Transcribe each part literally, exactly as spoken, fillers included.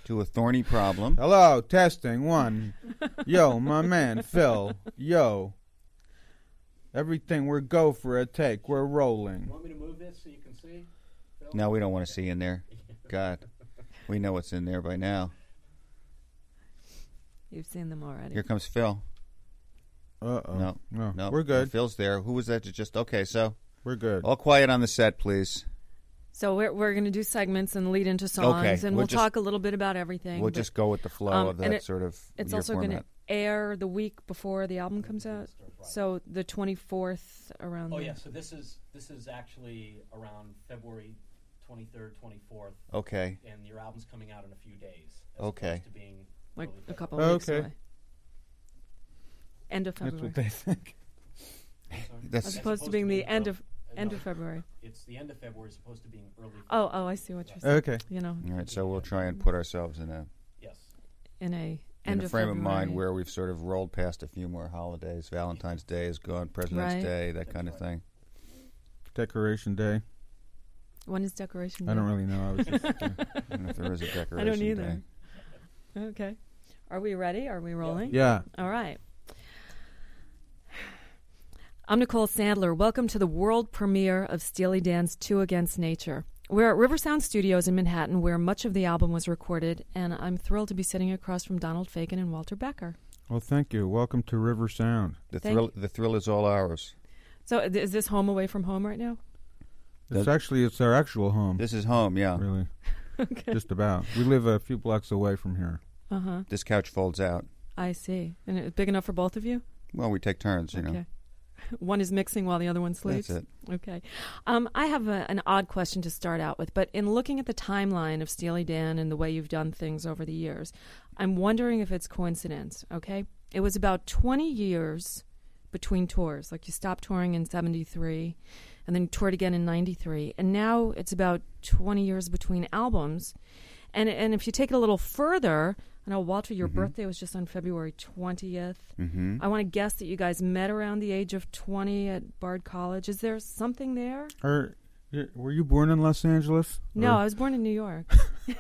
to a thorny problem. Hello, testing one. Yo, my man, Phil. Yo. Everything, we're go for a take. We're rolling. You want me to move this so you can see? Phil? No, we don't want to see in there. God, we know what's in there by now. You've seen them already. Here comes Phil. Uh-oh. No, no, no, we're good. Phil's there. Who was that? Just okay. So we're good. All quiet on the set, please. So we're we're going to do segments and lead into songs, Okay, and we'll we'll just- talk a little bit about everything. We'll but, just go with the flow um, of and that it- sort of. It's your also going to format. air the week before the album comes out, so the twenty-fourth around. Oh there. yeah, so this is this is actually around February twenty-third, twenty-fourth, Okay. and your album's coming out in a few days. As Okay. opposed to being like early a couple February. of weeks Okay. away. End of That's February. what they think. I'm sorry? That's- As As opposed to being the being end early- of uh, end no, of February. It's the end of February, as opposed to being early. Oh, February. oh, I see what you're saying. Okay. You know, All right. So we'll try and put ourselves in a Yes. in a in end a of frame February. of mind where we've sort of rolled past a few more holidays. Valentine's Day is gone. President's Right. Day, that That's kind of right. thing. Decoration Day. When is Decoration Day? I don't really know. I was just, I don't know if there is a decoration I don't day. either. Okay. Are we ready? Are we rolling? yeah. All right. I'm Nicole Sandler. Welcome to the world premiere of Steely Dan's Two Against Nature. We're at River Sound Studios in Manhattan, where much of the album was recorded, and I'm thrilled to be sitting across from Donald Fagen and Walter Becker. Well, thank you. Welcome to River Sound. The Thank- thrill, the thrill is all ours. So th- is this home away from home right now? It's Does- actually it's our actual home. This is home, yeah. Really, Okay. just about. We live a few blocks away from here. Uh-huh. This couch folds out. I see. And it's big enough for both of you? Well, we take turns, you Okay. know. One is mixing while the other one sleeps? That's it. Okay. Um, I have a, an odd question to start out with, but in looking at the timeline of Steely Dan and the way you've done things over the years, I'm wondering if it's coincidence, okay? It was about twenty years between tours. Like you stopped touring in seventy-three, and then you toured again in ninety-three, and now it's about twenty years between albums. And and if you take it a little further, I know, Walter, your Mhm. birthday was just on February twentieth. Mm-hmm. I want to guess that you guys met around the age of twenty at Bard College. Is there something there? Are, y- were you born in Los Angeles? No, I was born in New York.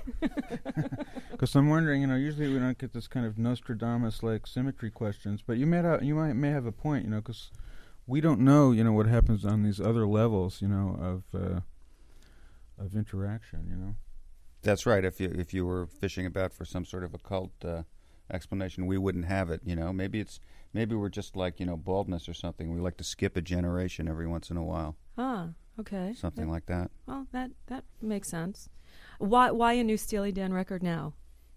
Because I'm wondering, you know, usually we don't get this kind of Nostradamus-like symmetry questions, but you may have, you might may have a point, you know, because we don't know, you know, what happens on these other levels, you know, of uh, of interaction, you know. That's right. If you if you were fishing about for some sort of occult uh, explanation, we wouldn't have it. You know, maybe it's maybe we're just like you know baldness or something. We like to skip a generation every once in a while, Ah, okay. something That- like that. Well, that that makes sense. Why why a new Steely Dan record now?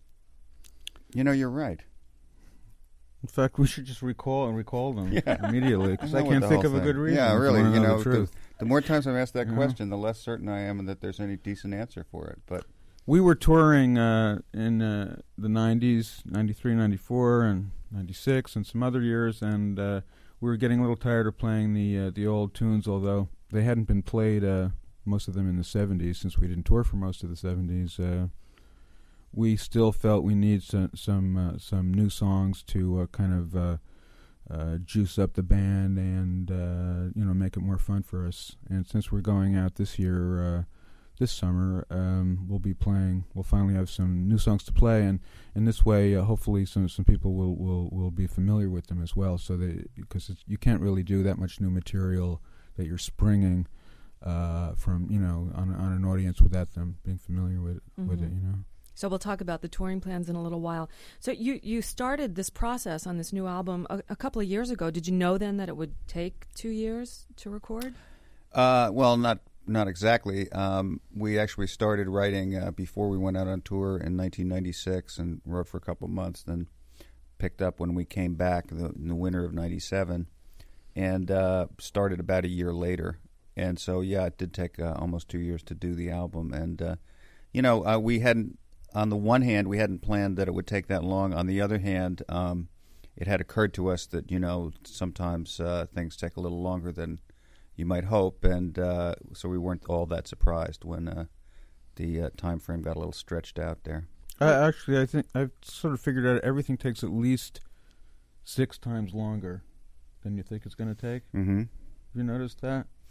You know, you're right. In fact, we should just recall and recall them Yeah. immediately, because I I know can't what the think whole of a thing- good reason. Yeah, if really. wanna You know know, the the, truth. the more times I've asked that You know? question, the less certain I am that there's any decent answer for it. But We were touring uh, in uh, the nineties, ninety-three, ninety-four, and ninety-six, and some other years, and uh, we were getting a little tired of playing the uh, the old tunes, although they hadn't been played, uh, most of them in the seventies, since we didn't tour for most of the seventies. Uh, we still felt we need some some, uh, some new songs to uh, kind of uh, uh, juice up the band and uh, you know make it more fun for us. And since we're going out this year, uh, this summer, um, we'll be playing. We'll finally have some new songs to play, and in this way, uh, hopefully, some some people will, will, will be familiar with them as well. So that because it's, you can't really do that much new material that you're springing uh, from you know on on an audience without them being familiar with with it. Mhm. You know. So we'll talk about the touring plans in a little while. So you, you started this process on this new album a, a couple of years ago. Did you know then that it would take two years to record? uh, well, not not exactly. Um, we actually started writing uh, before we went out on tour in nineteen ninety-six, and wrote for a couple of months. Then picked up when we came back the, in the winter of ninety-seven, and uh, started about a year later. And so, yeah, it did take uh, almost two years to do the album. And uh, you know, uh, we hadn't. On the one hand, we hadn't planned that it would take that long. On the other hand, um, it had occurred to us that, you know, sometimes uh, things take a little longer than you might hope, and uh, so we weren't all that surprised when uh, the uh, time frame got a little stretched out there. Uh, actually, I think I've sort of figured out everything takes at least six times longer than you think it's going to take. Mm-hmm. Have you noticed that?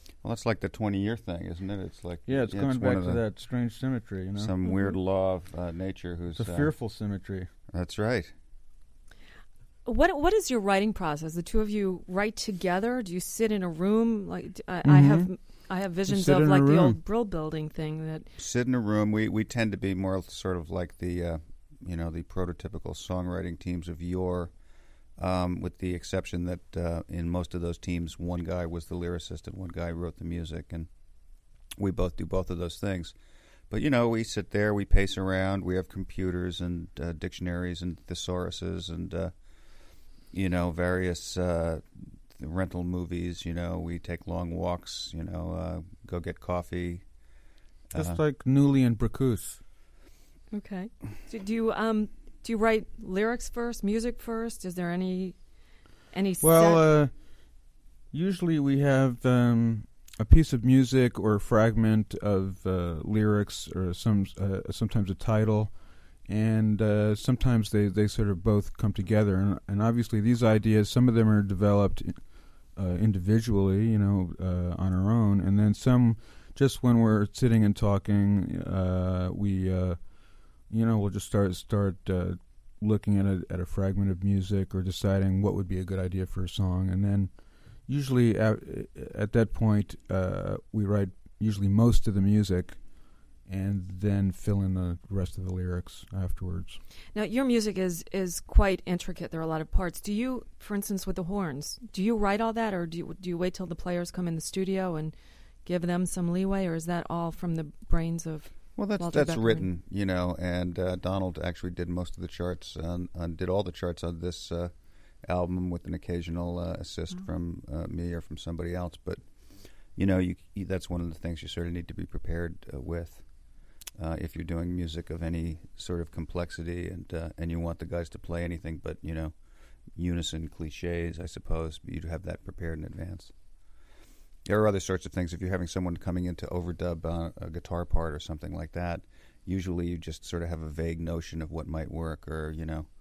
Well, that's like the twenty-year thing, isn't it? It's like Yeah, it's yeah, going it's one back of to the- that strange symmetry, you know. some Mhm. weird law of uh, nature. Who's It's a uh, fearful symmetry. That's right. What what is your writing process? The two of you write together? Do you sit in a room? Like d- I, I Mhm. have I have visions sit of in a like the room. old Brill Building thing. That Sit in a room. We we tend to be more sort of like the uh, you know the prototypical songwriting teams of yore, um, with the exception that uh, in most of those teams, one guy was the lyricist and one guy wrote the music, and we both do both of those things. But you know, we sit there, we pace around, we have computers and uh, dictionaries and thesauruses and uh, you know various uh, rental movies. You know, we take long walks. You know, uh, go get coffee. Just Uh, like Newley and Bracus. okay? Do, do you um do you write lyrics first, music first? Is there any any Well, set? uh, usually we have um, a piece of music or a fragment of uh, lyrics, or some uh, sometimes a title, and uh, sometimes they, they sort of both come together. And, and obviously, these ideas, some of them are developed uh, individually, you know, uh, on our own, and then some just when we're sitting and talking, uh, we, uh, you know, we'll just start start. Uh, looking at a at a fragment of music or deciding what would be a good idea for a song, and then usually at, at that point uh, we write usually most of the music and then fill in the rest of the lyrics afterwards. Now, your music is is quite intricate. There are a lot of parts. Do you, for instance, with the horns, do you write all that, or do you, do you wait till the players come in the studio and give them some leeway, or is that all from the brains of? Well, that's Walter that's Beckman. written, you know, and uh, Donald actually did most of the charts, on, on, did all the charts on this uh, album with an occasional uh, assist Oh. from uh, me or from somebody else. But you know, you, you, that's one of the things you sort of need to be prepared uh, with uh, if you're doing music of any sort of complexity, and uh, and you want the guys to play anything but you know unison cliches, I suppose. But you'd have that prepared in advance. There are other sorts of things. If you're having someone coming in to overdub uh, a guitar part or something like that, usually you just sort of have a vague notion of what might work, or you know,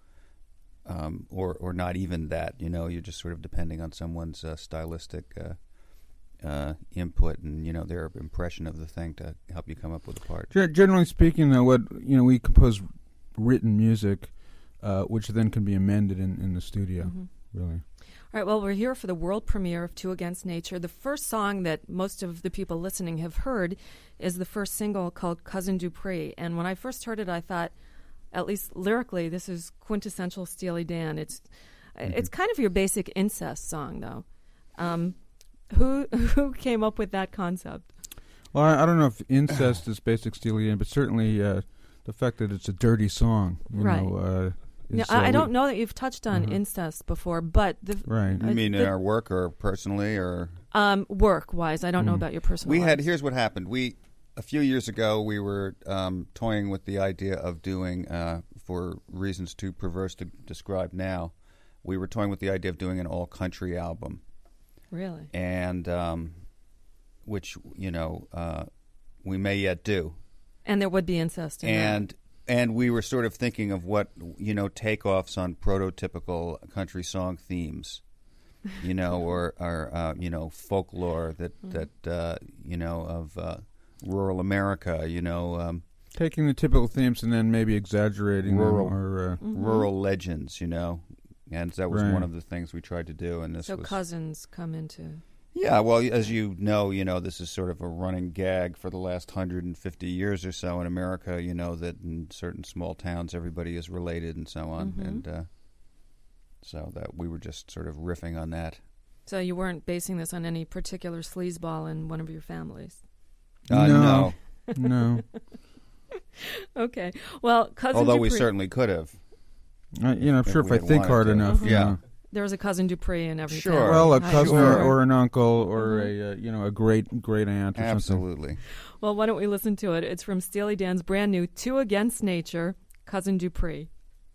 um, or or not even that. You know, you're just sort of depending on someone's uh, stylistic uh, uh, input and you know their impression of the thing to help you come up with a part. Gen- Generally speaking, though, what you know, we compose written music, uh, which then can be amended in, in the studio. Mhm. Really. All right, well, we're here for the world premiere of Two Against Nature. The first song that most of the people listening have heard is the first single called Cousin Dupree. And when I first heard it, I thought, at least lyrically, this is quintessential Steely Dan. It's Mhm. it's kind of your basic incest song, though. Um, who who came up with that concept? Well, I, I don't know if incest is basic Steely Dan, but certainly uh, the fact that it's a dirty song, you Right. know. Uh, Now, is, I, uh, I don't know that you've touched on Mhm. incest before, but the Right. You Uh, mean in the- our work or personally or? um, work-wise, I don't know Mm. about your personal We had. life. Here's what happened. We a few years ago we were um, toying with the idea of doing, uh, for reasons too perverse to describe now, we were toying with the idea of doing an all country album, Really? and um, which you know uh, we may yet do, And there would be incest in and and we were sort of thinking of what you know takeoffs on prototypical country song themes. You know, or, or uh, you know, folklore that Mm. that uh, you know of uh, rural America. You know, um, Taking the typical themes and then maybe exaggerating Rural. them, or uh, that. Mhm. rural legends. You know, and that was Right. one of the things we tried to do. And this So was cousins come into... yeah. Well, as you know, you know, this is sort of a running gag for the last hundred and fifty years or so in America. You know that in certain small towns everybody is related and so on, Mhm. and uh, so that we were just sort of riffing on that. So you weren't basing this on any particular sleazeball in one of your families? Uh, No. no. no. Okay. Well, Cousin Although we Dupree... certainly could have. Uh, you know, I'm If sure if we I had think wanted hard to. enough. Uh-huh. you Yeah. know. There was a Cousin Dupree in every Sure. family. Well, a I'm cousin sure. or, or an uncle or Mhm. a uh, you know a great great aunt or something. Absolutely. Well, why don't we listen to it? It's from Steely Dan's brand new Two Against Nature, Cousin Dupree.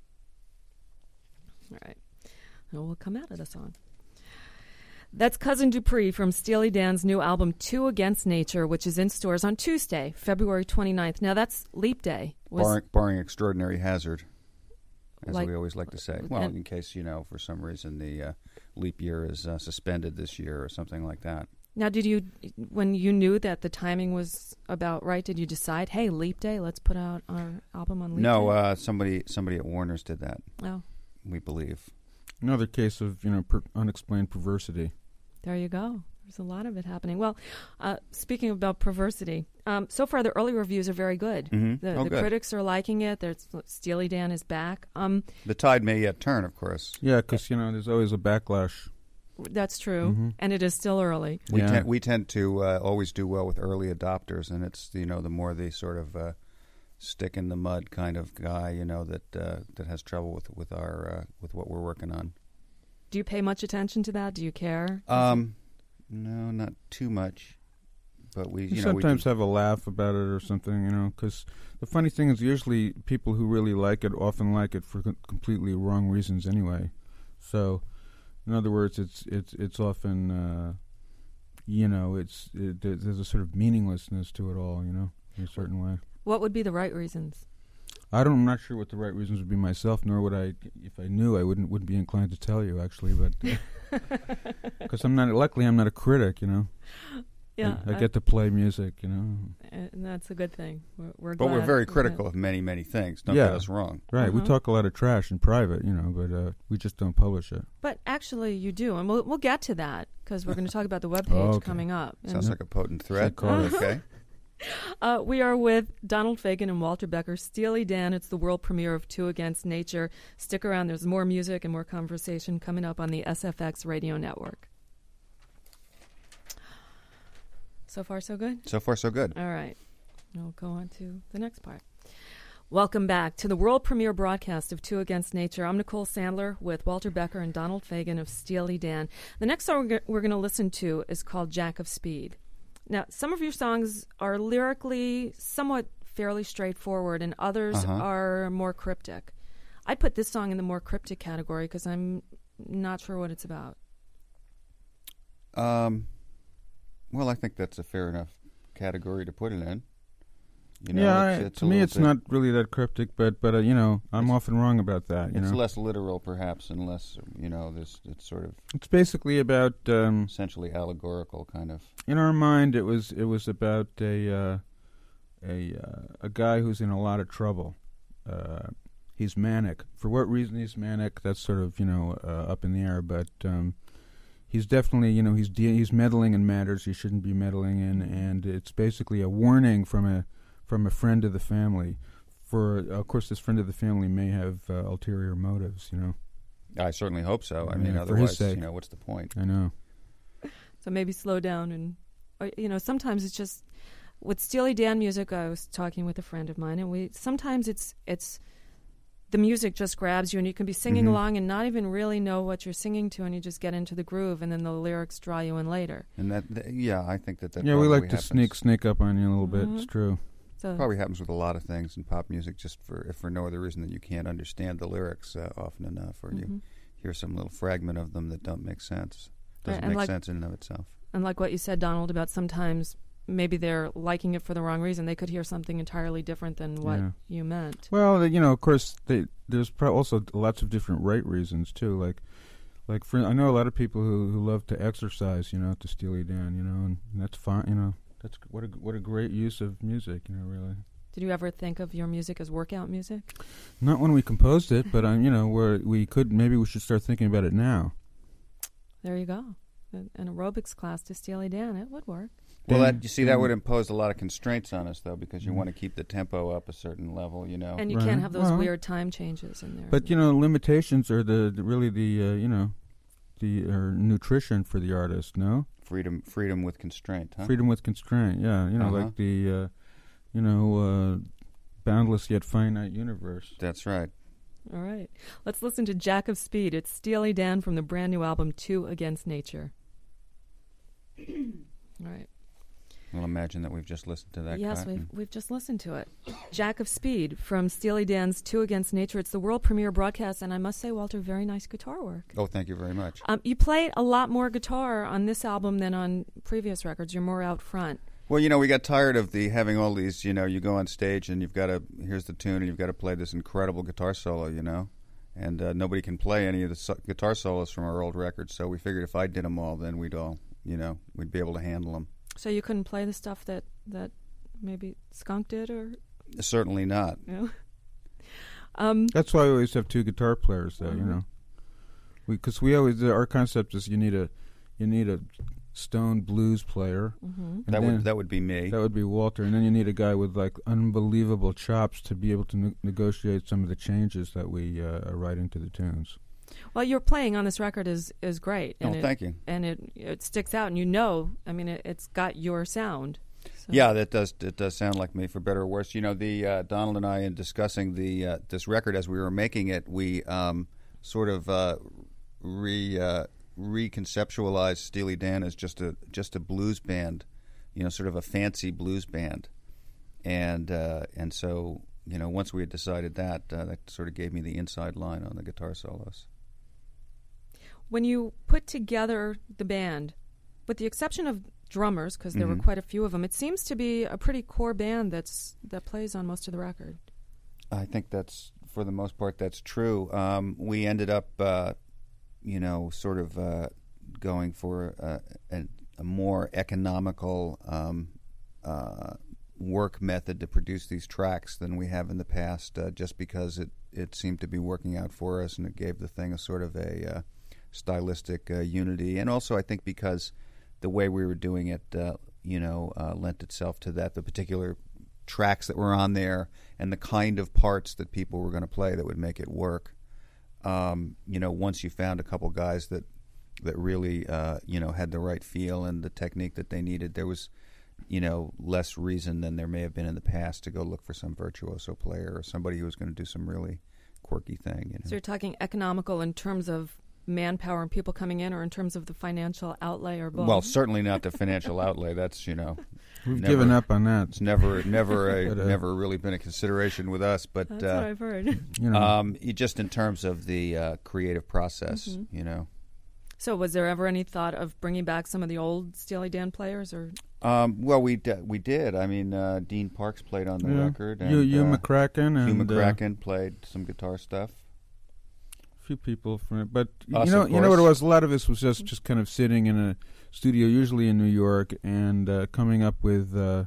All right. And we'll come out of the song. That's Cousin Dupree from Steely Dan's new album, Two Against Nature, which is in stores on Tuesday, February twenty-ninth. Now, that's Leap Day. Was- Barring, barring extraordinary hazard, as Like- we always like to say. Well, and- in case, you know, for some reason the uh, leap year is uh, suspended this year or something like that. Now, did you, when you knew that the timing was about right, did you decide, hey, Leap Day, let's put out our album on Leap no, Day? uh, somebody somebody at Warner's did that. Oh, We believe. Another case of, you know, per- unexplained perversity. there you go. There's a lot of it happening. Well, uh, speaking about perversity, um, so far the early reviews are very good. Mm-hmm. The, oh, the good. critics are liking it. There's Steely Dan is back. Um, The tide may yet turn, of course. Yeah, because, you know, there's always a backlash. that's true, Mhm. and it is still early. We Yeah. tend we tend to uh, always do well with early adopters, and it's you know the more the sort of uh, stick in the mud kind of guy you know that uh, that has trouble with with our uh, with what we're working on. Do you pay much attention to that? Do you care? Um, no, not too much, but we You you know sometimes we have a laugh about it or something, you know, because the funny thing is usually people who really like it often like it for co- completely wrong reasons anyway. So, in other words, it's it's it's often, uh, you know, it's it, there- there's a sort of meaninglessness to it all, you know, in a certain way. What would be the right reasons? I don't. I'm not sure what the right reasons would be myself, nor would I. If I knew, I wouldn't wouldn't be inclined to tell you actually, but because I'm not. Luckily, I'm not a critic, you know. Yeah, I, I get to play music, you know. and that's a good thing. We're, we're but we're glad- very glad. critical of many many things. Don't Yeah. get us wrong. Right. We Uh-huh. talk a lot of trash in private, you know, but uh, we just don't publish it. But actually, you do, and we'll we'll get to that because we're going to talk about the webpage Oh, okay. coming up. Sounds And, like a potent threat. call it. Okay. uh, we are with Donald Fagen and Walter Becker, Steely Dan. It's the world premiere of Two Against Nature. Stick around. There's more music and more conversation coming up on the S F X radio network. So far, so good? So far, so good. All right. We'll go on to the next part. Welcome back to the world premiere broadcast of Two Against Nature. I'm Nicole Sandler with Walter Becker and Donald Fagen of Steely Dan. The next song we're, we're going to listen to is called Jack of Speed. Now, some of your songs are lyrically somewhat fairly straightforward, and others Uh-huh. are more cryptic. I'd put this song in the more cryptic category because I'm not sure what it's about. Um, well, I think that's a fair enough category to put it in. You know, yeah, it's, I- it's to a me, little it's bit- not really that cryptic, but but uh, you know, I'm It's- often wrong about that. You It's know, less literal, perhaps, and less, you know, this. It's sort of it's basically about um, essentially allegorical, kind of. in our mind. It was it was about a uh, a uh, a guy who's in a lot of trouble. Uh, he's manic. For what reason he's manic? That's sort of you know uh, up in the air. But um, he's definitely you know he's de- he's meddling in matters he shouldn't be meddling in, and it's basically a warning from a from a friend of the family. For of course, this friend of the family may have uh, ulterior motives. You know, I certainly hope so. I Yeah, mean, for his otherwise, sake. you know, what's the point? I know. So maybe slow down and, or, you know, sometimes it's just with Steely Dan music. I was talking with a friend of mine, and we sometimes it's it's the music just grabs you, and you can be singing Mhm. along and not even really know what you're singing to, and you just get into the groove, and then the lyrics draw you in later. And that, th- yeah, I think that that Yeah, we like probably to happens. sneak sneak up on you a little bit. It's Mhm. true. So Probably happens with a lot of things in pop music, just for if for no other reason than you can't understand the lyrics uh, often enough, or you mhm. hear some little fragment of them that don't make sense. Doesn't and make like- sense in and of itself. and like what you said, Donald, about sometimes maybe they're liking it for the wrong reason. They could hear something entirely different than what Yeah. you meant. Well, you know, of course, they, there's pro- also lots of different right reasons too. Like, like for I know a lot of people who, who love to exercise, you know, to Steely Dan, you know, and, and that's fine. You know, that's what a what a great use of music, you know, really. Did you ever think of your music as workout music? Not when we composed it, but um, you know, where we could maybe we should start thinking about it now. There you go. An an aerobics class to Steely Dan, it would work. Well, Dan- that, you see, that would impose a lot of constraints on us, though, because you Mhm. want to keep the tempo up a certain level, you know. And you Right. can't have those Well- weird time changes in there. But you know, limitations are the, the really the uh, you know, the uh, nutrition for the artist. No, freedom, freedom with constraint, huh? freedom with constraint. Yeah, you know, Uh-huh. like the uh, you know, uh, boundless yet finite universe. That's right. All right. Let's listen to Jack of Speed. It's Steely Dan from the brand new album Two Against Nature. All right. Well, imagine that we've just listened to that. Yes, cut we've and- we've just listened to it. Jack of Speed from Steely Dan's Two Against Nature. It's the world premiere broadcast, and I must say, Walter, very nice guitar work. Oh, thank you very much. Um, you played a lot more guitar on this album than on previous records. You're more out front. Well, you know, we got tired of the having all these. You know, you go on stage and you've got to here's the tune, and you've got to play this incredible guitar solo. You know, and uh, nobody can play any of the so- guitar solos from our old records. So we figured if I did them all, then we'd all you know, we'd be able to handle them. So you couldn't play the stuff that, that maybe Skunk did, or Certainly not. you know? um, That's why we always have two guitar players, though. Mhm. You know, because we, we always our concept is you need a you need a stone blues player. mhm. And That then- would that would be me. That would be Walter, and then you need a guy with like unbelievable chops to be able to ne- negotiate some of the changes that we uh, are writing to the tunes. Well, your playing on this record is, is great. Oh, and it, thank you. And it it sticks out, and you know, I mean, it, it's got your sound. So. Yeah, that does it does sound like me, for better or worse. You know, the uh, Donald and I, in discussing the uh, this record as we were making it, we um, sort of uh, re uh, reconceptualized Steely Dan as just a just a blues band, you know, sort of a fancy blues band, and uh, and so you know, once we had decided that, uh, that sort of gave me the inside line on the guitar solos. When you put together the band, with the exception of drummers, because there Mhm. were quite a few of them, it seems to be a pretty core band that's that plays on most of the record. I think that's, for the most part, that's true. Um, we ended up, uh, you know, sort of uh, going for a, a, a more economical um, uh, work method to produce these tracks than we have in the past, uh, just because it, it seemed to be working out for us, and it gave the thing a sort of a uh, stylistic uh, unity. And also, I think because the way we were doing it, uh, you know, uh, lent itself to that, the particular tracks that were on there and the kind of parts that people were going to play that would make it work. Um, you know, once you found a couple guys that that really, uh, you know, had the right feel and the technique that they needed, there was, you know, less reason than there may have been in the past to go look for some virtuoso player or somebody who was going to do some really quirky thing. You know? So you're talking economical in terms of manpower and people coming in, or in terms of the financial outlay, or both? Well, certainly not the financial outlay. That's, you know, We've never, given up on that. It's never, never, a, But, uh, never really been a consideration with us. But That's uh, what I've heard. You know, um, you, just in terms of the uh, creative process, Mhm. you know. So was there ever any thought of bringing back some of the old Steely Dan players, or? Um, well, we d- we did. I mean, uh, Dean Parks played on the yeah. record. And, Hugh, Hugh uh, McCracken and Hugh uh, McCracken played some guitar stuff. a few people from it, but Us, you know, of you know what it course. was. A lot of this was just just kind of sitting in a studio, usually in New York, and uh, coming up with, uh,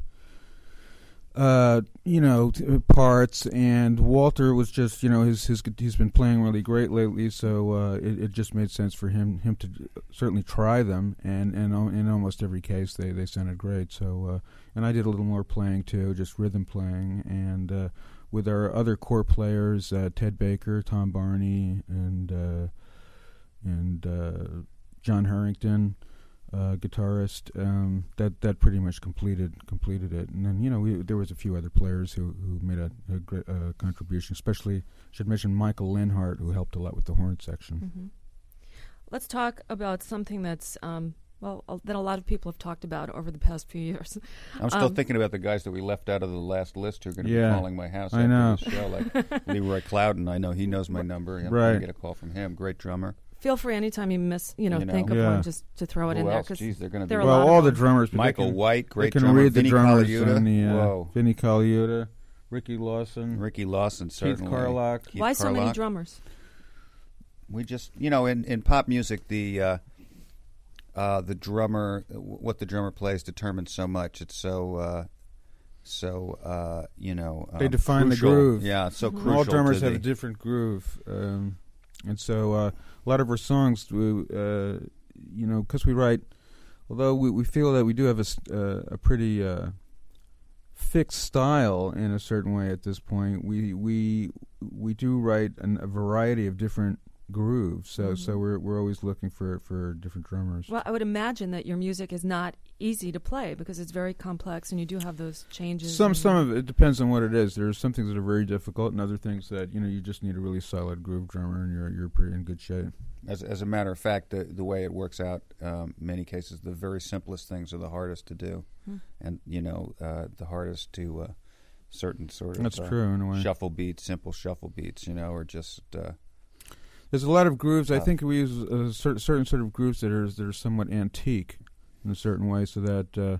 uh, you know, t- parts. And Walter was just, you know, his his he's been playing really great lately, so uh, it, it just made sense for him him to certainly try them. And and o- in almost every case, they they sounded great. So uh, and I did a little more playing too, just rhythm playing, and uh, with our other core players, uh, Ted Baker, Tom Barney, and uh, and uh, John Harrington, uh, guitarist. Um, that that pretty much completed completed it. And then, you know, we, there was a few other players who, who made a, a great uh, contribution. Especially, I should mention Michael Linhart, who helped a lot with the horn section. Mm-hmm. Let's talk about something that's um, well uh, that a lot of people have talked about over the past few years. I'm still Um, thinking about the guys that we left out of the last list who are going to Yeah, be calling my house I after know. this show, like Leroy Clouden. I know he knows my number. I'm Right. going to get a call from him. Great drummer. Feel free anytime you miss, you know, You know. think of Yeah. one, just to throw it Who in there, else? because Geez, they're going to there be are a lot Well, of all the them. drummers. but they Michael can- White, great they can drummer. read the Vinny drummers Colaiuta. on the uh, Whoa. Vinny Colaiuta, Ricky Lawson, Ricky Lawson, certainly. Carlock. Keith Why so many Carlock. drummers? We just, you know, in, in pop music, the uh, uh, the drummer, what the drummer plays determines so much. It's so, uh, so uh, you know, They um, define the crucial. groove. Yeah, it's so Mhm. crucial. All drummers to have the, a different groove, um, and so uh, a lot of our songs, we, uh, you know, because we write, although we, we feel that we do have a, s- uh, a pretty uh, fixed style in a certain way at this point, we we we do write an, a variety of different grooves. So Mhm. so we're we're always looking for for different drummers. Well, I would imagine that your music is not easy to play because it's very complex, and you do have those changes. Some and- some of it depends on what it is. There's some things that are very difficult, and other things that, you know, you just need a really solid groove drummer, and you're you're pretty in good shape. As as a matter of fact, the the way it works out, um, many cases, the very simplest things are the hardest to do, Hmm. and you know, uh, the hardest to uh, certain sort of That's uh, true in a way. shuffle beats, simple shuffle beats, you know, or just. Uh, There's a lot of grooves. I Uh, think we use uh, cer- certain sort of grooves that are that are somewhat antique in a certain way, so that uh,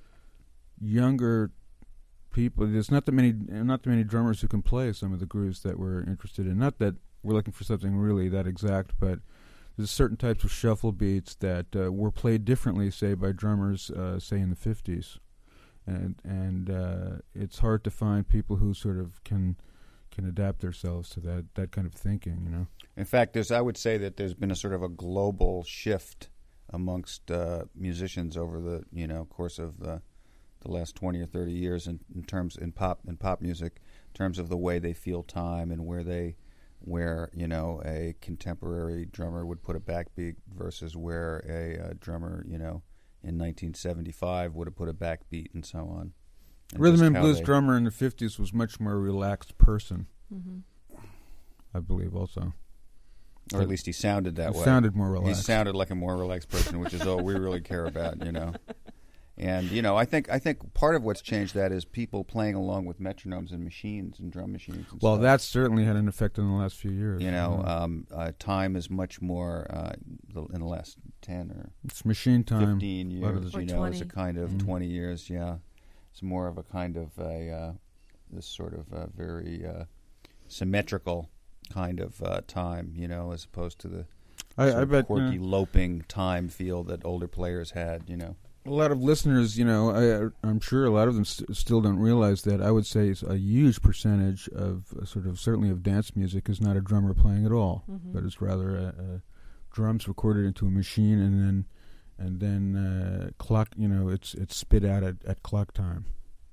younger people. There's not that many not that many drummers who can play some of the grooves that we're interested in. Not that we're looking for something really that exact, but there's certain types of shuffle beats that uh, were played differently, say, by drummers, uh, say, in the fifties. And and uh, it's hard to find people who sort of can can adapt themselves to that, that kind of thinking, you know. In fact, there's I would say that there's been a sort of a global shift amongst uh, musicians over the you know course of the, the last twenty or thirty years in, in terms in pop in pop music, in terms of the way they feel time and where they where you know a contemporary drummer would put a backbeat versus where a uh, drummer you know in nineteen seventy-five would have put a backbeat and so on. And Rhythm and how blues they- drummer in the fifties was much more relaxed person, Mm-hmm. I believe, also. or at least he sounded that He way. sounded more He relaxed. sounded like a more relaxed person, which is all we really care about, you know. And you know, I think I think part of what's changed that is people playing along with metronomes and machines and drum machines. And Well, stuff. that's certainly had an effect in the last few years. you know, Yeah. um, uh, time is much more uh, the, in the last ten or It's machine time. fifteen lot of years. the- You Or know, it's a twenty. kind of Mhm. twenty years. Yeah, it's more of a kind of a uh, this sort of uh, very uh, symmetrical kind of uh, time. You know, as opposed to the I, sort I of bet you quirky know, loping time feel that older players had. You know. a lot of listeners, you know, I, I'm sure a lot of them st- still don't realize that. I would say it's a huge percentage of uh, sort of certainly of dance music is not a drummer playing at all, Mhm. but it's rather a, a drums recorded into a machine and then and then uh, clock. You know, it's it's spit out at, at clock time.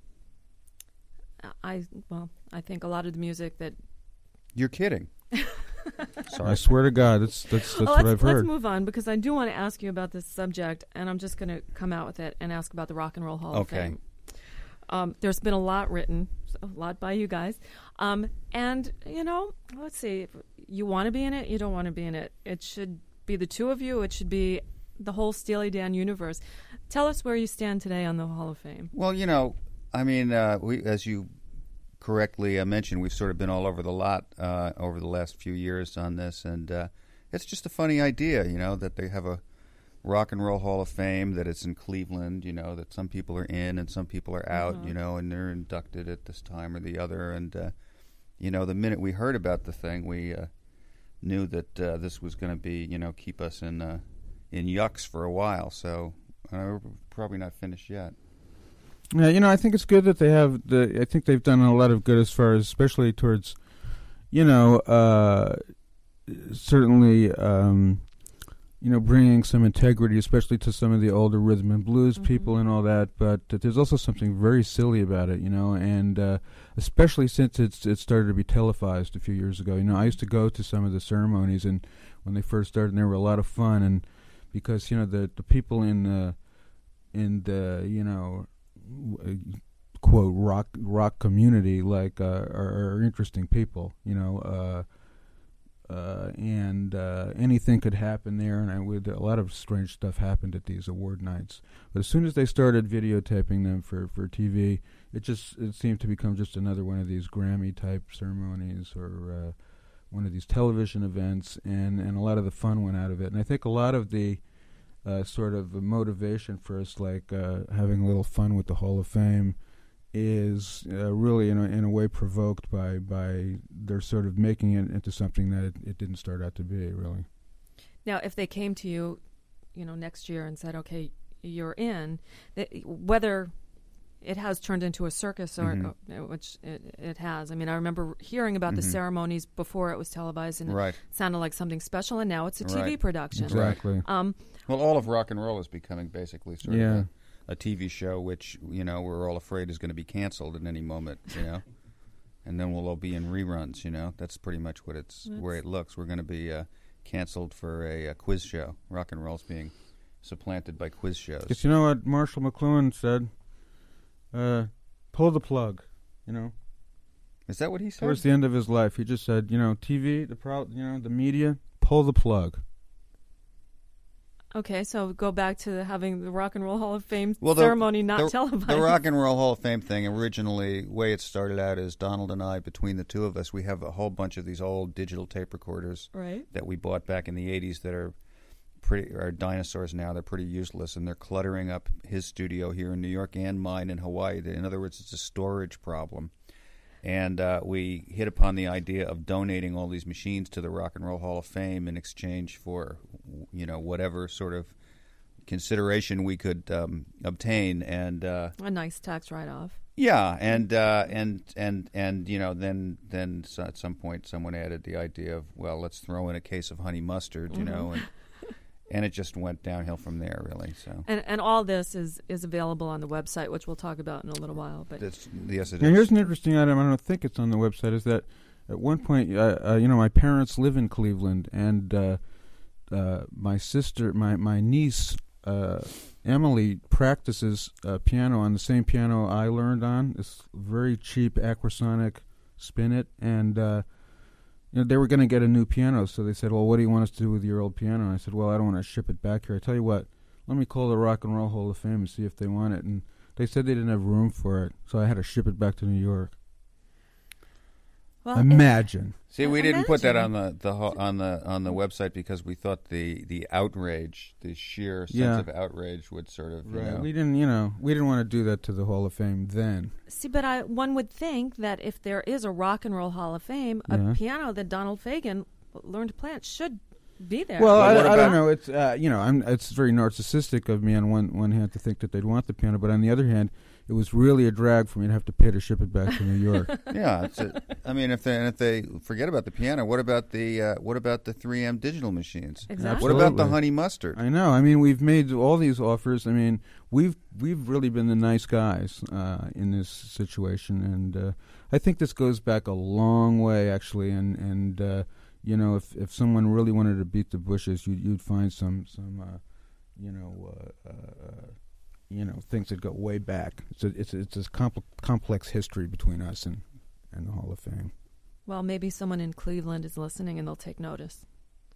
I well, I think a lot of the music that. You're kidding. Sorry. I swear to God, that's that's that's Oh, what let's, I've let's heard. move on because I do want to ask you about this subject, and I'm just going to come out with it and ask about the Rock and Roll Hall Okay. of Fame. Um, there's been a lot written, a lot by you guys, um, and you know, let's see. You want to be in it, you don't want to be in it. It should be the two of you. It should be the whole Steely Dan universe. Tell us where you stand today on the Hall of Fame. Well, you know, I mean, uh, we, as you correctly uh, mentioned, we've sort of been all over the lot uh, over the last few years on this, and uh, it's just a funny idea, you know, that they have a Rock and Roll Hall of Fame, that it's in Cleveland, you know, that some people are in and some people are out, Mhm. you know, and they're inducted at this time or the other, and, uh, you know, the minute we heard about the thing, we uh, knew that uh, this was going to be, you know, keep us in uh, in yucks for a while, so uh, we're probably not finished yet. Yeah, you know, I think it's good that they have the. I think they've done a lot of good as far as, especially towards, you know, uh, certainly, um, you know, bringing some integrity, especially to some of the older rhythm and blues Mhm. people and all that. But uh, there's also something very silly about it, you know, and uh, especially since it's it started to be televised a few years ago. You know, I used to go to some of the ceremonies, and when they first started, and they were a lot of fun, and because you know the the people in the in the you know. W- quote rock rock community like uh, are, are interesting people, you know, uh, uh, and uh, anything could happen there. And I would a lot of strange stuff happened at these award nights. But as soon as they started videotaping them for, for T V, it just it seemed to become just another one of these Grammy type ceremonies or uh, one of these television events, and, and a lot of the fun went out of it. And I think a lot of the Uh, sort of a motivation for us, like uh, having a little fun with the Hall of Fame, is uh, really in a, in a way provoked by by their sort of making it into something that it, it didn't start out to be, really. Now, if they came to you, you know, next year and said, "Okay, you're in," that, whether it has turned into a circus or Mhm. uh, which it, it has. I mean, I remember hearing about the Mhm. ceremonies before it was televised, and Right. it sounded like something special. And now it's a T V Right. production. Exactly. Um, Well, all of rock and roll is becoming basically sort Yeah. of a, a T V show, which you know we're all afraid is going to be canceled at any moment. You know, and then we'll all be in reruns. You know, that's pretty much what it's That's- where it looks. We're going to be uh, canceled for a, a quiz show. Rock and roll's being supplanted by quiz shows. Because you know what Marshall McLuhan said? Uh, pull the plug. You know, Is that what he said? towards the end of his life, he just said, you know, T V, the pro, you know, the media, pull the plug. okay, so go back to having the Rock and Roll Hall of Fame Well, the- ceremony not the, televised. The Rock and Roll Hall of Fame thing, originally, way it started out is Donald and I, between the two of us, we have a whole bunch of these old digital tape recorders right? that we bought back in the eighties that are pretty are dinosaurs now. They're pretty useless, and they're cluttering up his studio here in New York and mine in Hawaii. In other words, it's a storage problem. And uh, we hit upon the idea of donating all these machines to the Rock and Roll Hall of Fame in exchange for, you know, whatever sort of consideration we could um, obtain. And uh, A nice tax write-off. yeah, and uh, and and and you know, then then so at some point someone added the idea of, well, let's throw in a case of honey mustard, you Mm-hmm. know, and and it just went downhill from there, really. So And and all this is, is available on the website, which we'll talk about in a little while. But that's, yes, it Now, is. here's an interesting item. I don't think it's on the website. Is that at one point, uh, uh, you know, my parents live in Cleveland, and uh, uh, my sister, my my niece uh, Emily, practices uh, piano on the same piano I learned on. This very cheap Aquasonic Spinet, and uh, you know, they were going to get a new piano, so they said, "Well, what do you want us to do with your old piano?" And I said, "Well, I don't want to ship it back here. I tell you what, let me call the Rock and Roll Hall of Fame and see if they want it." And they said they didn't have room for it, so I had to ship it back to New York. well, Imagine. See, we didn't put that on Imagine. the, the ho- on the on the website because we thought the, the outrage, the sheer sense Yeah. of outrage, would sort of, you know, We didn't, you know, we didn't want to do that to the Hall of Fame then. See, but I, one would think that if there is a Rock and Roll Hall of Fame, Yeah. a piano that Donald Fagen learned to play on should be there. Well, Well, I, what I don't about- know. It's uh, you know, I'm, it's very narcissistic of me on one one hand to think that they'd want the piano, but on the other hand, it was really a drag for me to have to pay to ship it back to New York. yeah. It's a, I mean, if they and if they forget about the piano, what about the uh, what about the three M digital machines? Exactly. What about the Absolutely. honey mustard? I know. I mean, we've made all these offers. I mean, we've we've really been the nice guys uh, in this situation, and uh, I think this goes back a long way, actually. And and uh, you know, if if someone really wanted to beat the bushes, you'd you'd find some some uh, you know. Uh, uh, you know, things that go way back. It's a it's a, it's a compl- complex history between us and, and the Hall of Fame. Well, maybe someone in Cleveland is listening and they'll take notice.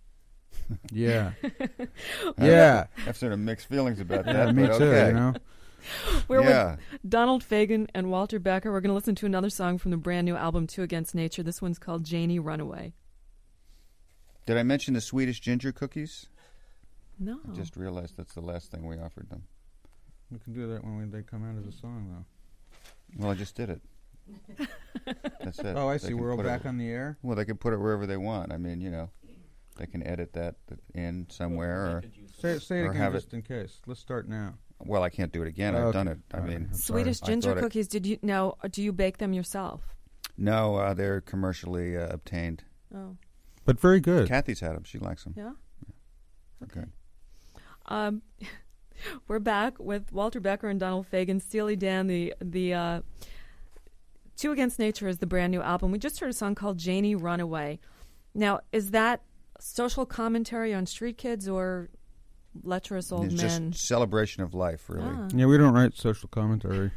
Yeah, yeah, I have sort of mixed feelings about yeah. that. Me but too. okay. You know. We're yeah. with Donald Fagen and Walter Becker. We're going to listen to another song from the brand new album Two Against Nature. This one's called Janie Runaway. Did I mention the Swedish ginger cookies? No. I just realized that's the last thing we offered them. We can do that when we, they come out as a song, though. Well, I just did it. That's it. Oh, I They see. can We're all put it- back on the air. Well, they can put it wherever they want. I mean, you know, they can edit that in somewhere. Or, Say, say it Or again, have just in case. Let's start now. well, I can't do it again. I've Okay. done it. I All right. mean, I'm sorry. Swedish I ginger thought it- cookies. Did you now? Do you bake them yourself? no, uh, they're commercially uh, obtained. Oh, But very good. Kathy's had them. She likes them. yeah. Okay. Um, we're back with Walter Becker and Donald Fagen. Steely Dan. The the uh, Two Against Nature is the brand new album. We just heard a song called Janie Runaway. Now, is that social commentary on street kids or lecherous old It's men? just celebration of life, really. Ah. Yeah, we don't write social commentary.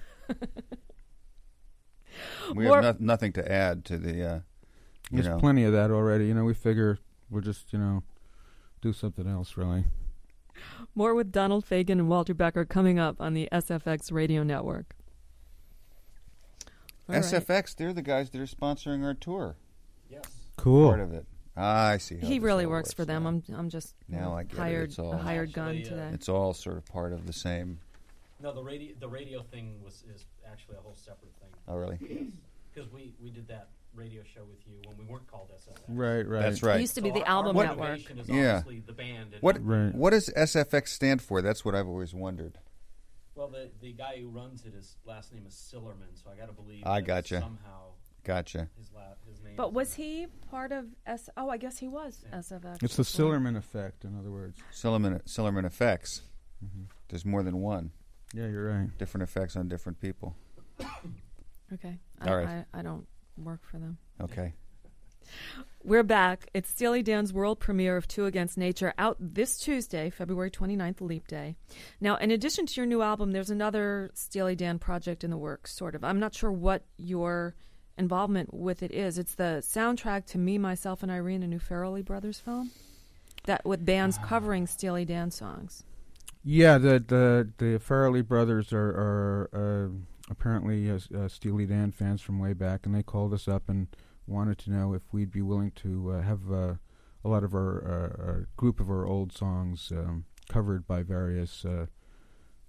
We More- have no- nothing to add to the, uh, you There's know. plenty of that already. You know, we figure we'll just, you know, do something else, really. More with Donald Fagen and Walter Becker coming up on the S F X radio network. All right. S F X, they're the guys that are sponsoring our tour. Yes. Cool. Part of it. Ah, I see. How He this really all works for them. now. I'm I'm just Now I get it. hired It's all- a hired gun Actually, uh, today. It's all sort of part of the same. No, the radio the radio thing was is actually a whole separate thing. Oh, really? Because we, we did that radio show with you when we weren't called S F X. Right, right. That's It right. used to be So the our- album our network. motivation is Yeah. obviously the band. And What Right. What does S F X stand for? That's what I've always wondered. Well, the the guy who runs it, his last name is Sillerman, so I got to believe. I that gotcha. Somehow Gotcha. his la- his name. But is was in he part of S? Oh, I guess he was Yeah. S F X. It's the as well. Sillerman effect, in other words. Sillerman, Sillerman effects. hmm There's more than one. Yeah, you're right. Different effects on different people. Okay. All I, right. I, I don't work for them. Okay. We're back. It's Steely Dan's world premiere of Two Against Nature, out this Tuesday, February twenty-ninth, Leap Day. Now, in addition to your new album, there's another Steely Dan project in the works, sort of. I'm not sure what your involvement with it is. It's the soundtrack to Me, Myself, and Irene, a new Farrelly Brothers film, that with bands covering Steely Dan songs. Yeah, the the the Farrelly brothers are are uh, apparently uh, uh, Steely Dan fans from way back, and they called us up and wanted to know if we'd be willing to uh, have uh, a lot of our, uh, our group of our old songs um, covered by various uh,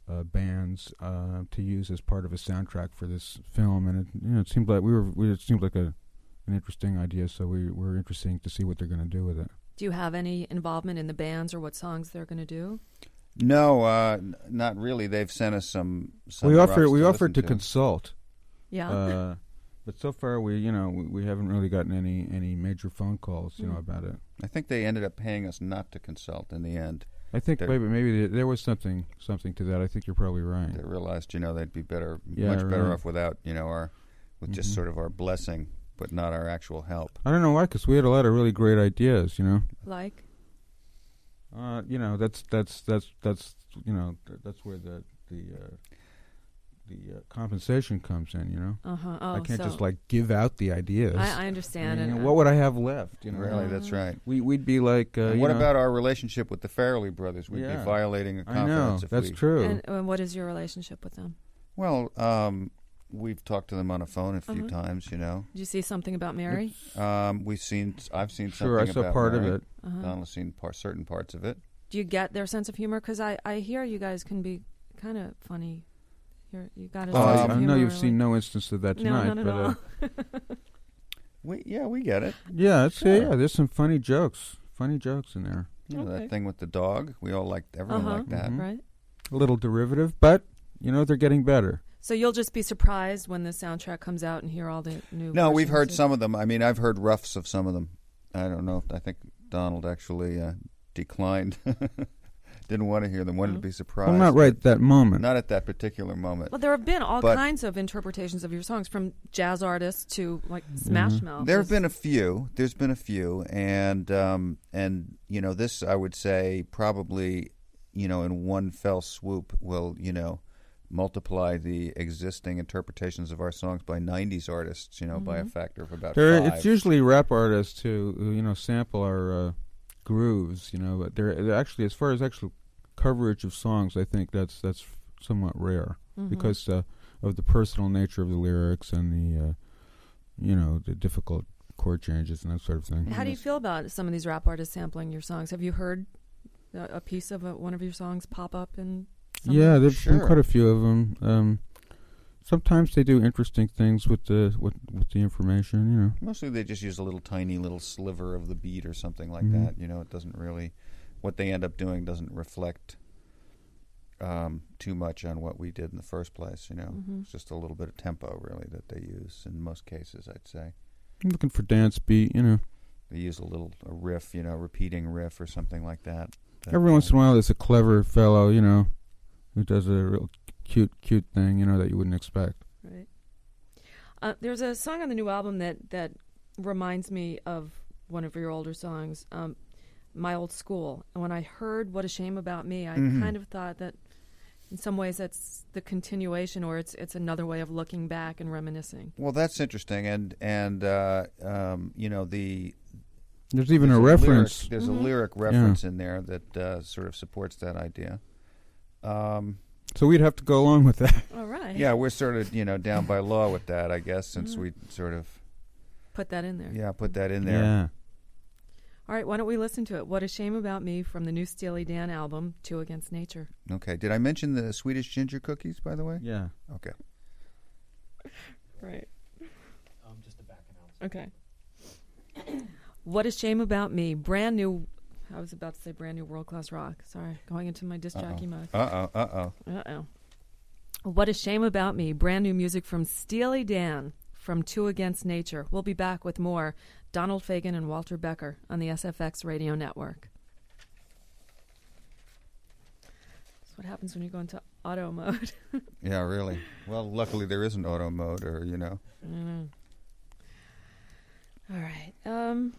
uh, bands uh, to use as part of a soundtrack for this film, and it, you know, it seemed like we were. We, it seemed like a an interesting idea, so we were interested to see what they're going to do with it. Do you have any involvement in the bands or what songs they're going to do? No, uh, n- not really. They've sent us some. some we offered. roughs We to offered to, listen consult. Yeah. Uh, but so far, we you know we, we haven't really gotten any, any major phone calls you Mm. know about it. I think they ended up paying us not to consult in the end. I think They're- maybe maybe th- there was something something to that. I think you're probably right. They realized, you know, they'd be better, Yeah, much better right. off without, you know, our, with just Mhm. sort of our blessing, but not our actual help. I don't know why, because we had a lot of really great ideas. You know, Like? uh, you know that's that's that's that's you know th- that's where the the uh, the uh, compensation comes in. You know, Uh-huh. Oh, I can't so just like give out the ideas. I, I understand. I mean, and, what would I have left? You know, Really, Uh, that's right. we we'd be like. Uh, And you what know, about our relationship with the Farrelly brothers? We'd Yeah. be violating a I know confidence if that's we. true. and, and what is your relationship with them? Well, um, we've talked to them on a phone a few Uh-huh. times. You know, Did you see something about Mary? um, we've seen. I've seen Sure, I something saw about part Mary. of it. Uh-huh. Donald's seen par- certain parts of it. Do you get their sense of humor? Because I, I hear you guys can be kind of funny. You're, you got a Oh, sense I, of I humor. know you've like- seen no instance of that No, tonight, not at but all. uh, We yeah, we get it. yeah, it's, Sure. yeah, there's some funny jokes, funny jokes in there. You know Okay. that thing with the dog. We all liked. Everyone Uh-huh. liked that. Mhm. Right? A little derivative, but you know they're getting better. So you'll just be surprised when the soundtrack comes out and hear all the new. No, we've versions heard of- some of them. I mean, I've heard roughs of some of them. I don't know. If, I think Donald actually uh, declined. Didn't want to hear them. Wanted Oh. to be surprised. Well, not right at that moment. Not at that particular moment. Well, there have been all But- kinds of interpretations of your songs, from jazz artists to like Smash Mhm. Mouth. There have been a few. There's been a few, and um, and you know, this I would say probably, you know, in one fell swoop will you know multiply the existing interpretations of our songs by nineties artists, you know, by a Mhm. factor of about There, five. it's usually rap artists who, who you know sample our uh, grooves. You know, but they're, they're actually as far as actual coverage of songs, I think that's that's somewhat rare Mhm. because uh, of the personal nature of the lyrics and the uh, you know the difficult chord changes and that sort of thing. How do you feel about some of these rap artists sampling your songs? Have you heard a, a piece of a, one of your songs pop up in? Some Yeah, there's Sure. been quite a few of them. Um, sometimes they do interesting things with the with, with the information. You know, Mostly they just use a little tiny little sliver of the beat or something like Mhm. that. You know, it doesn't really, what they end up doing doesn't reflect um, too much on what we did in the first place. You know, Mhm. it's just a little bit of tempo really that they use in most cases. I'd say I'm looking for dance beat. You know, they use a little a riff, you know, repeating riff or something like that. that every uh, once in a while there's a clever fellow. You know, who does a real cute cute thing. You know that you wouldn't expect. Right. Uh, there's a song on the new album that, that reminds me of one of your older songs, um, My Old School. And when I heard What a Shame About Me, I Mhm. kind of thought that in some ways that's the continuation, or it's it's another way of looking back and reminiscing. Well, that's interesting, and and uh, um, you know the There's even there's a reference. Lyric, there's Mhm. a lyric reference in there that uh, sort of supports that idea. Um, So we'd have to go along with that. All right. yeah, we're sort of you know down by law with that, I guess, since Mhm. we sort of Put that in there. yeah put that in there. Yeah. All right, why don't we listen to it? What a Shame About Me from the new Steely Dan album, Two Against Nature. Okay. Did I mention the Swedish ginger cookies, by the way? Yeah. Okay. Right. Um, just a back announcement. Okay. What a Shame About Me. Brand new, I was about to say brand new World Class Rock. Sorry, going into my disc jockey mode. Uh oh. Uh oh. Uh-oh. What a Shame About Me. Brand new music from Steely Dan from Two Against Nature. We'll be back with more Donald Fagen and Walter Becker on the S F X Radio Network. That's what happens when you go into auto mode. Yeah, really. Well, luckily there isn't auto mode, or you know. Mm. All right. Um,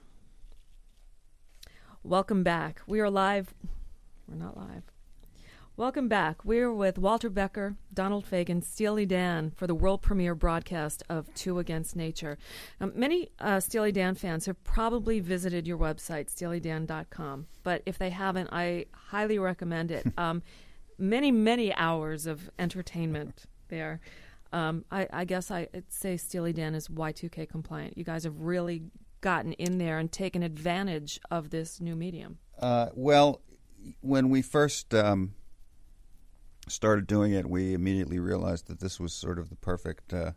welcome back. We are live. We're not live. Welcome back. We're with Walter Becker, Donald Fagen, Steely Dan for the world premiere broadcast of Two Against Nature. Um, many uh, Steely Dan fans have probably visited your website, steely dan dot com, but if they haven't, I highly recommend it. Um, many, many hours of entertainment there. Um, I, I guess I'd say Steely Dan is Y two K compliant. You guys have really gotten in there and taken advantage of this new medium. Uh, well, when we first um, started doing it, we immediately realized that this was sort of the perfect uh,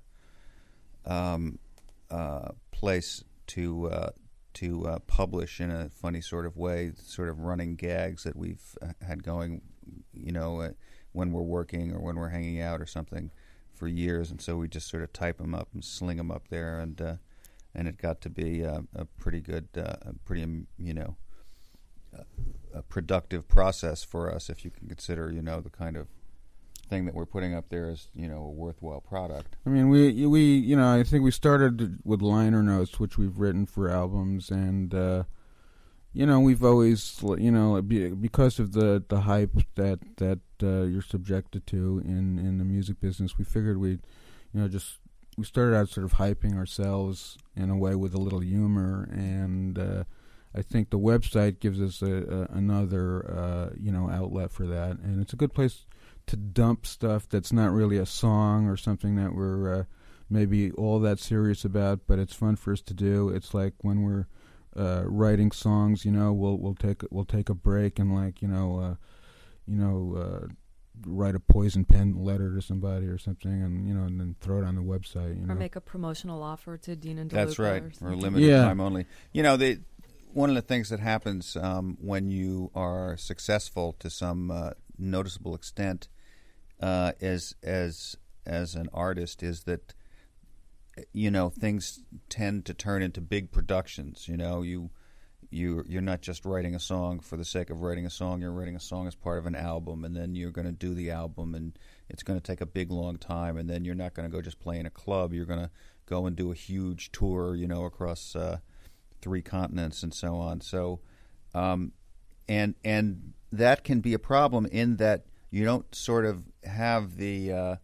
um, uh, place to uh, to uh, publish in a funny sort of way, sort of running gags that we've uh, had going, you know, uh, when we're working or when we're hanging out or something for years. And so we just sort of type them up and sling them up there, and uh, and it got to be uh, a pretty good, uh, a pretty, um, you know, uh, a productive process for us, if you can consider, you know, the kind of thing that we're putting up there as, you know, a worthwhile product. I mean, we we you know, I think we started with liner notes, which we've written for albums, and uh, you know, we've always, you know, be, because of the, the hype that that uh, you're subjected to in, in the music business, we figured we'd, you know, just we started out sort of hyping ourselves in a way with a little humor, and uh, I think the website gives us a, a, another uh, you know, outlet for that, and it's a good place to dump stuff that's not really a song or something that we're uh, maybe all that serious about, but it's fun for us to do. It's like when we're uh, writing songs, you know, we'll we'll take we'll take a break and, like, you know, uh, you know, uh, write a poison pen letter to somebody or something, and, you know, and then throw it on the website. You know? Or make a promotional offer to Dean and DeLuca. That's right, or, or limited yeah. time only. You know, they. One of the things that happens um, when you are successful to some uh, noticeable extent uh, as as as an artist is that, you know, things tend to turn into big productions. You know, you you you're not just writing a song for the sake of writing a song. You're writing a song as part of an album, and then you're going to do the album, and it's going to take a big long time. And then you're not going to go just play in a club. You're going to go and do a huge tour, you know, across Uh, three continents and so on. So, um, and and that can be a problem in that you don't sort of have the uh,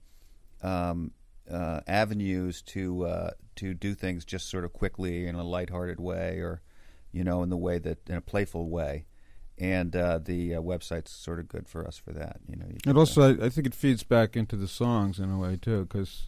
um, uh, avenues to uh, to do things just sort of quickly in a lighthearted way, or, you know, in the way that in a playful way. And uh, the uh, website's sort of good for us for that. You know, you and also I, I think it feeds back into the songs in a way too, because.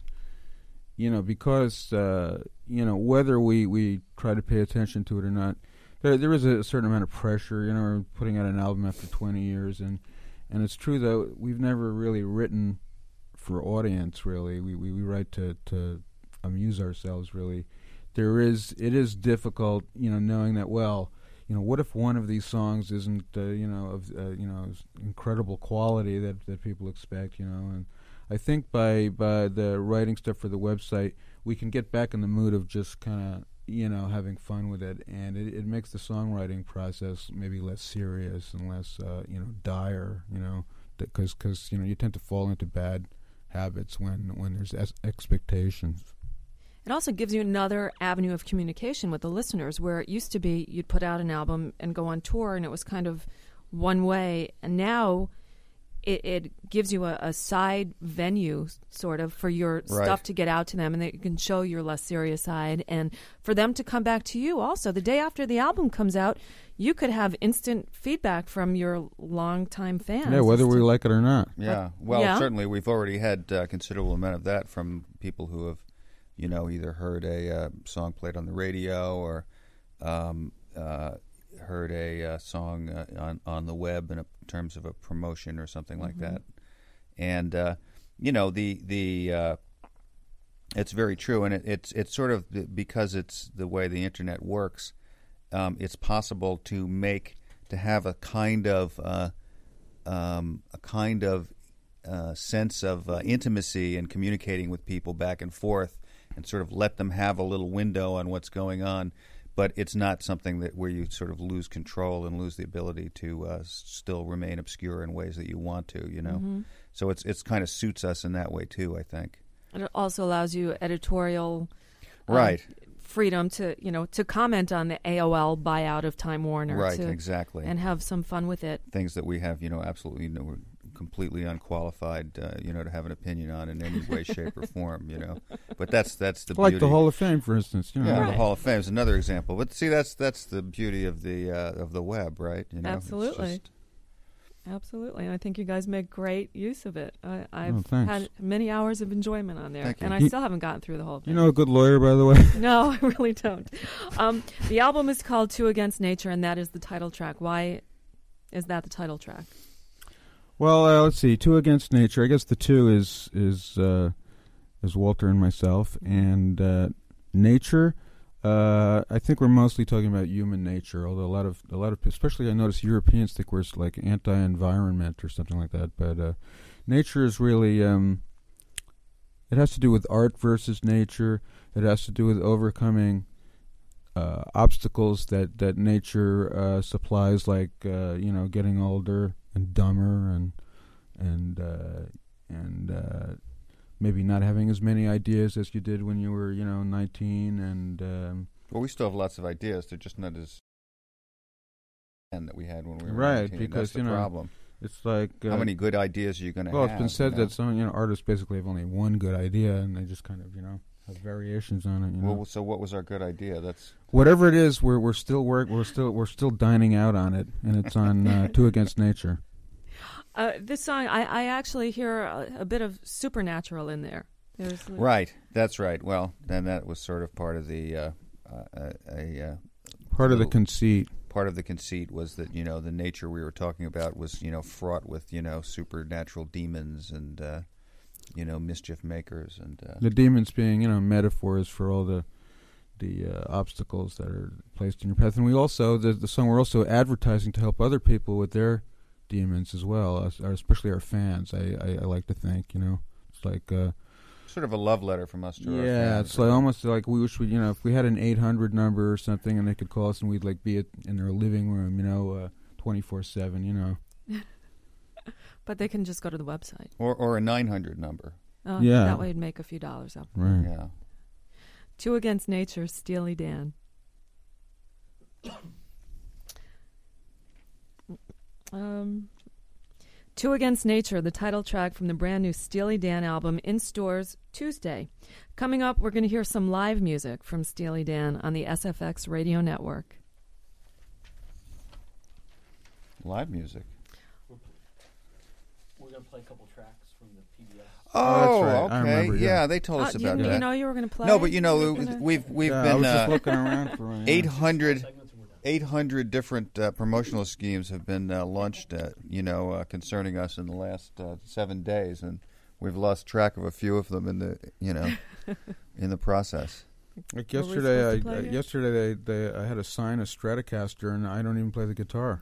You know, because, uh, you know, whether we, we try to pay attention to it or not, there there is a certain amount of pressure. You know, we're putting out an album after twenty years, and, and it's true, though, we've never really written for audience, really. We we, we write to, to amuse ourselves, really. There is, it is difficult, you know, knowing that, well, you know, what if one of these songs isn't, uh, you know, of, uh, you know, incredible quality that, that people expect, you know, and I think by by the writing stuff for the website, we can get back in the mood of just kind of, you know, having fun with it, and it, it makes the songwriting process maybe less serious and less, uh, you know, dire, you know, because because you know you tend to fall into bad habits when when there's es- expectations. It also gives you another avenue of communication with the listeners, where it used to be you'd put out an album and go on tour, and it was kind of one way, and now It, it gives you a, a side venue, sort of, for your right. stuff to get out to them, and that you can show your less serious side, and for them to come back to you also. The day after the album comes out, you could have instant feedback from your longtime fans. Yeah, whether we to, like it or not. Yeah, well, yeah. certainly we've already had a uh, considerable amount of that from people who have, you know, either heard a uh, song played on the radio or um, uh, heard a uh, song uh, on on the web in, a, in terms of a promotion or something like mm-hmm. that, and uh, you know the the uh, it's very true, and it, it's it's sort of the, because it's the way the internet works. Um, it's possible to make to have a kind of uh, um, a kind of uh, sense of uh, intimacy and communicating with people back and forth, and sort of let them have a little window on what's going on. But it's not something that where you sort of lose control and lose the ability to uh, still remain obscure in ways that you want to, you know. Mm-hmm. So it's it's kind of suits us in that way too, I think. And it also allows you editorial um, right freedom to, you know, to comment on the A O L buyout of Time Warner, right, to, exactly, and have some fun with it. Things that we have, you know, absolutely no, completely unqualified, uh, you know, to have an opinion on in any way, shape, or form, you know. But that's that's the like beauty. the Hall of Fame, for instance. You know. Yeah, right. the Hall of Fame is another example. But see, that's that's the beauty of the uh, of the web, right? You know, Absolutely. It's just, Absolutely. I think you guys make great use of it. I, I've Oh, thanks. had many hours of enjoyment on there, Thank you. and I You- still haven't gotten through the whole thing. You know a good lawyer, by the way? No, I really don't. Um, the album is called Two Against Nature, and that is the title track. Why is that the title track? Well, uh, let's see. Two Against Nature. I guess the two is is uh, is Walter and myself, and uh, nature. Uh, I think we're mostly talking about human nature. Although a lot of a lot of, especially I notice Europeans think we're like anti-environment or something like that. But uh, nature is really. Um, it has to do with art versus nature. It has to do with overcoming uh, obstacles that that nature uh, supplies, like uh, you know, getting older and dumber, and and uh, and uh, maybe not having as many ideas as you did when you were, you know, nineteen. And um, well, we still have lots of ideas. They're just not as and that we had when we were right nineteen. because That's the you know problem. It's like uh, how many good ideas are you going to well, have? it's been said you know? that some you know artists basically have only one good idea, and they just kind of you know have variations on it. You know? Well, so what was our good idea? That's whatever it is. We're we're still work. We're still we're still dining out on it, and it's on uh, Two Against Nature. Uh, this song, I, I actually hear a, a bit of supernatural in there. There's like right. That's right. Well, then that was sort of part of the uh, uh, a uh, part of the little- conceit. part of the conceit was that, you know, the nature we were talking about was, you know, fraught with, you know, supernatural demons and, uh, you know, mischief makers. And uh, The demons being, you know, metaphors for all the the uh, obstacles that are placed in your path. And we also, the, the song, we're also advertising to help other people with their demons as well, us- our- especially our fans, I, I, I like to think, you know. It's like... Uh, sort of a love letter from us to our yeah, fans. it's like almost like we wish we, you know, if we had an eight hundred number or something and they could call us and we'd like be at, in their living room, you know, uh, twenty-four seven, you know. but they can just go to the website. Or, or a nine hundred number. Uh, Yeah. That way you'd make a few dollars up. Right. Yeah. Two Against Nature, Steely Dan. um, Two Against Nature, the title track from the brand new Steely Dan album, in stores Tuesday. Coming up, we're going to hear some live music from Steely Dan on the S F X radio network. Live music. We're going to play a couple tracks from the P B S. Oh, that's right. I okay. remember, yeah. yeah, they told us Uh, you, about you that. know you were going to play? No, but you know, You were gonna- we've we've yeah, I been was just uh, looking around for yeah. eight hundred Segments and we're done. eight hundred different uh, promotional schemes have been uh, launched, uh, you know, uh, concerning us in the last uh, seven days, and we've lost track of a few of them in the, you know, in the process. Like Were we yesterday, I, supposed to play uh, it? yesterday they, they I had to sign a Stratocaster, and I don't even play the guitar.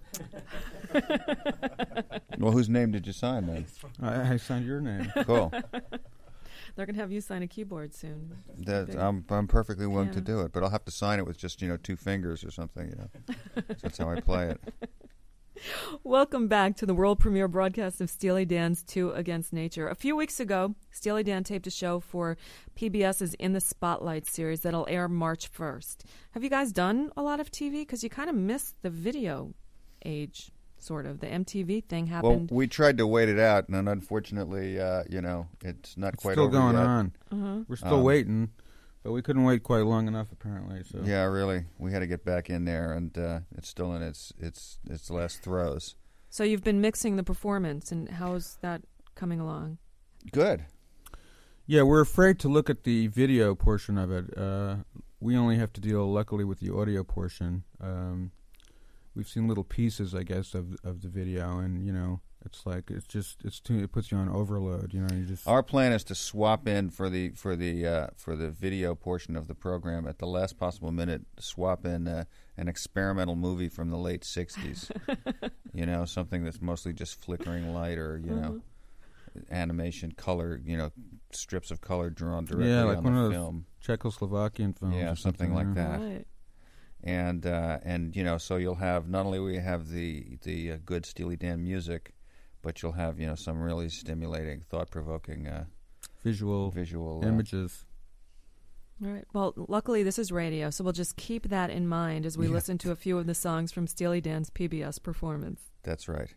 Well, whose name did you sign then? I, I signed your name. Cool. They're going to have you sign a keyboard soon. That, Big- I'm I'm perfectly willing to Yeah. do it, but I'll have to sign it with just, you know, two fingers or something. You know, that's how I play it. Welcome back to the world premiere broadcast of Steely Dan's Two Against Nature. A few weeks ago, Steely Dan taped a show for PBS's In the Spotlight series that'll air March first. Have you guys done a lot of T V? Because you kind of missed the video age, sort of. The M T V thing Well, happened. we tried to wait it out, and unfortunately, uh, you know, it's not It's quite still over going yet. on. uh-huh. We're still Um, waiting, but we couldn't wait quite long enough, apparently. So Yeah, really, we had to get back in there, and uh, it's still in its its its last throes. So you've been mixing the performance, and how's that coming along? Good. Yeah, we're afraid to look at the video portion of it. Uh, we only have to deal, luckily, with the audio portion. Um, we've seen little pieces, I guess, of of the video, and you know, it's like it's just it's too. It puts you on overload. You know, you just Our plan is to swap in for the for the uh, for the video portion of the program at the last possible minute. Swap in uh, an experimental movie from the late sixties. You know, something that's mostly just flickering light or you know, animation, color. You know, strips of color drawn directly Yeah, like on one the of those film. Czechoslovakian films. Yeah, or something like you know. that. Right. and uh, and you know, so you'll have not only will you have the the uh, good Steely Dan music, but you'll have you know some really stimulating, thought-provoking uh, Visual visual uh, images. All right. Well, luckily this is radio, so we'll just keep that in mind as we Yeah. listen to a few of the songs from Steely Dan's P B S performance. That's right.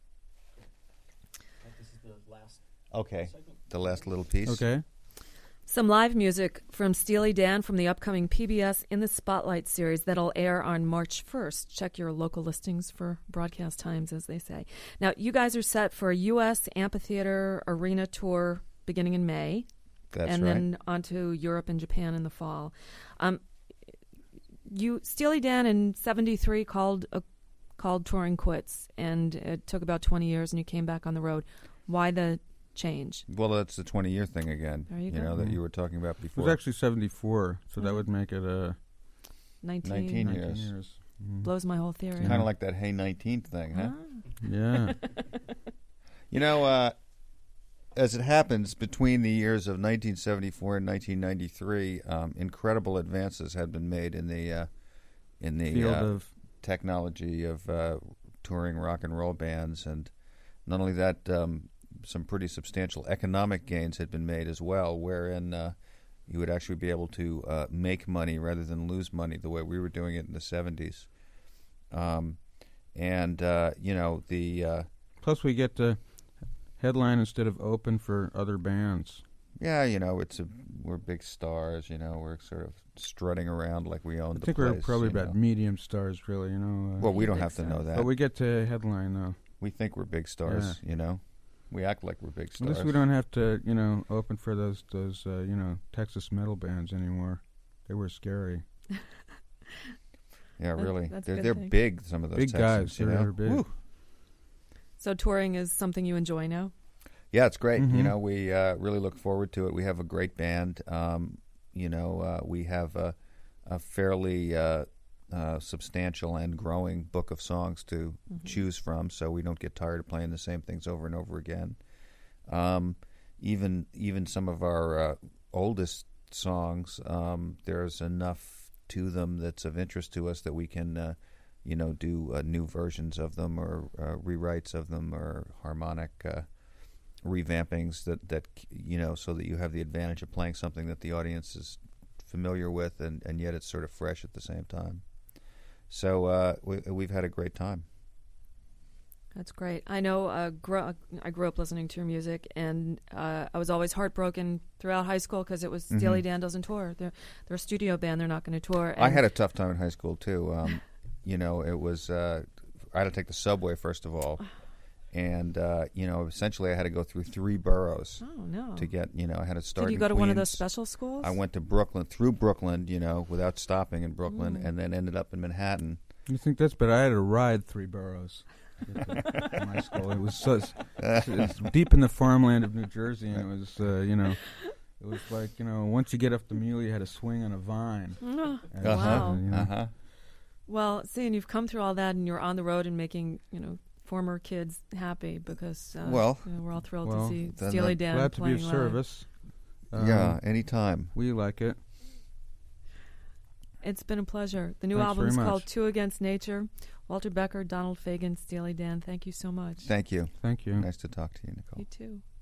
This is the last Okay, segment. the last little piece. Okay. Some live music from Steely Dan from the upcoming P B S In the Spotlight series that'll air on March first. Check your local listings for broadcast times, as they say. Now, you guys are set for a U S amphitheater arena tour beginning in May, That's and right. then on to Europe and Japan in the fall. Um, you Steely Dan in seventy-three called a called Touring Quits, and it took about twenty years, and you came back on the road. Why the change? Well, that's the twenty-year thing again. There you you go. know that Mhm. you were talking about It before. was actually seventy-four, so that Mhm. would make it uh, nineteen. nineteen nineteen years. years. Mhm. Blows my whole theory. Kind of like that Hey nineteenth thing, huh? Ah. Yeah. You know, uh, as it happens, between the years of nineteen seventy-four and nineteen ninety-three, um, incredible advances had been made in the uh, in the Field uh, of technology of uh, touring rock and roll bands, and not only that, um, some pretty substantial economic gains had been made as well, wherein uh, you would actually be able to uh, make money rather than lose money the way we were doing it in the seventies. Um, and, uh, you know, the... Uh, plus we get to headline instead of open for other bands. yeah, you know, it's a, we're big stars, you know, we're sort of strutting around like we own I the think place. we're probably you about know. medium stars, really. You know. Uh, Well, we You don't think have to so? know that. but we get to headline though. We think we're big stars, you know. We act like we're big At stars. least we don't have to, you know, open for those those uh, you know Texas metal bands anymore. They were scary. Yeah, That- really. that's a They're good they're thing. big. Some of those Big Texans, guys. you They're, know. they're big. Woo. So touring is something you enjoy now? Yeah, it's great. You Mhm. know, we uh, really look forward to it. We have a great band. Um, you know, uh, we have a, a fairly uh, uh, substantial and growing book of songs to Mhm. choose from, so we don't get tired of playing the same things over and over again. Um, even even some of our uh, oldest songs, um, there's enough to them that's of interest to us that we can, uh, you know, do uh, new versions of them or uh, rewrites of them or harmonic uh, revampings that, that, you know, so that you have the advantage of playing something that the audience is familiar with and, and yet it's sort of fresh at the same time. So uh, we, we've had a great time. That's great. I know. Uh, gro- I grew up listening to your music, and uh, I was always heartbroken throughout high school because it was Steely Mhm. Dan doesn't tour. They're they're a studio band. They're not going to tour. I and- had a tough time in high school too. Um, you know, it was uh, I had to take the subway first of all, and uh, you know, essentially I had to go through three boroughs Oh no! to get. You know, I had to start. Did you in go to one of those Queens. special schools? I went to Brooklyn through Brooklyn, you know, without stopping in Brooklyn, Mm. and then ended up in Manhattan. You think that's? But I had to ride three boroughs. to get to my school. It was so it's, it's deep in the farmland of New Jersey, and it was, uh, you know, it was like, you know, once you get off the mule, you had to swing on a vine. Oh, And, Uh-huh. Wow. you know, Uh-huh. well, seeing you've come through all that, and you're on the road and making you know former kids happy because uh, Well, you know, we're all thrilled well, to see then Steely that- Dan glad to be playing of live. service. Um, yeah, anytime. we like it. It's been a pleasure. The new Thanks album is very called much. Two Against Nature. Walter Becker, Donald Fagen, Steely Dan. Thank you so much. Thank you. Thank you. Nice to talk to you, Nicole. You too.